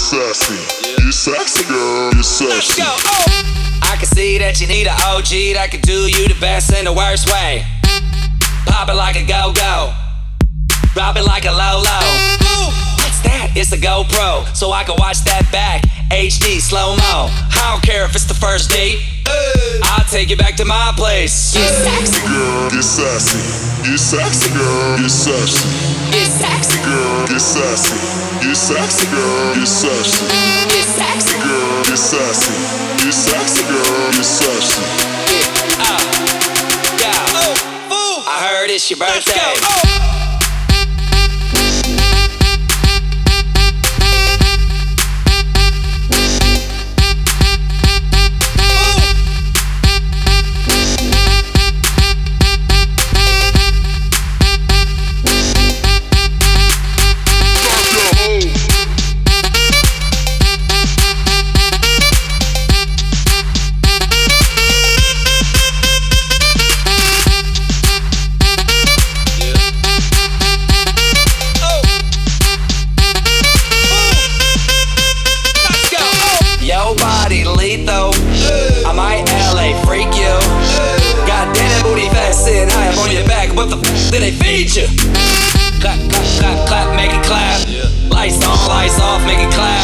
sassy. You sexy girl, you sexy. Let's go. I can see that you need an OG that can do you the best in the worst way. Pop it like a go-go, drop it like a low-low. What's that? It's a GoPro, so I can watch that back. HD slow-mo. I don't care if it's the first date. I'll take you back to my place. You sexy girl, you sassy. You sexy girl, you sexy. You sexy girl, you sassy. You sexy girl, you sexy. You sexy girl, you sassy. You sexy girl, you sexy. I heard it's your birthday. Your body lethal, I might LA freak you. Got that booty fat sitting high up on your back. What the did they feed you? Clap, clap, clap, clap, make it clap. Lights on, lights off, make it clap.